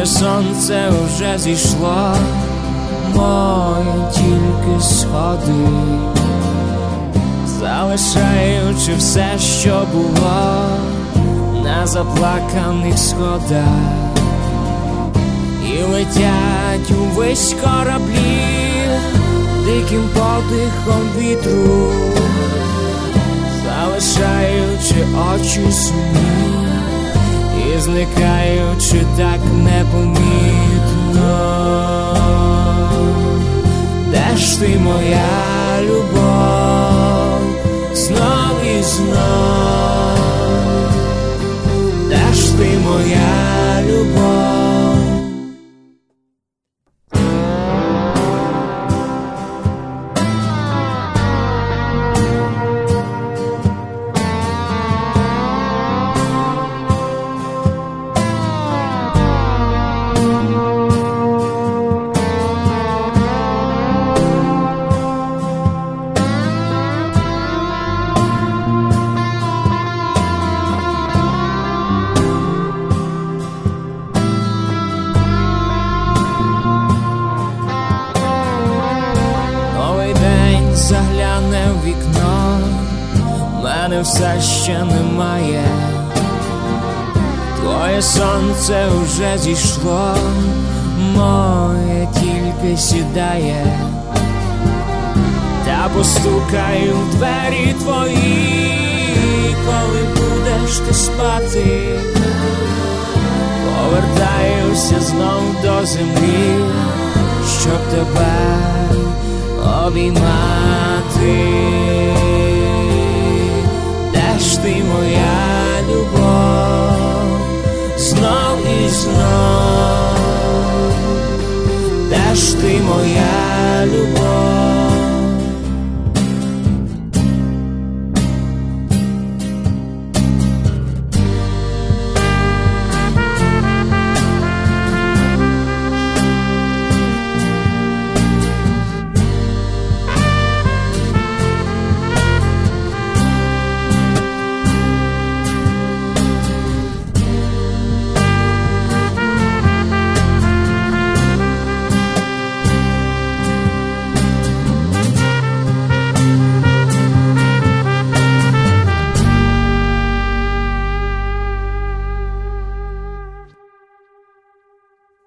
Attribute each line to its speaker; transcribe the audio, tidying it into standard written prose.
Speaker 1: Твоє сонце вже зійшло, моє тільки сходить, залишаючи все, що було на заплаканих сходах. І летять увесь кораблі диким подихом вітру, залишаючи очі сумні і зникаючи так непомітно. Де ж ти, моя любов, знов і знов? Де ж ти, моя любов? Загляне в вікно, мене все ще немає. Твоє сонце вже зійшло, моє тільки сідає. Та постукаю в двері твої, коли будеш ти спати. Повертаюся знов до землі, щоб тебе обіймати. Де ж ти, моя любов, знов і знов? Де ж ти, моя любов?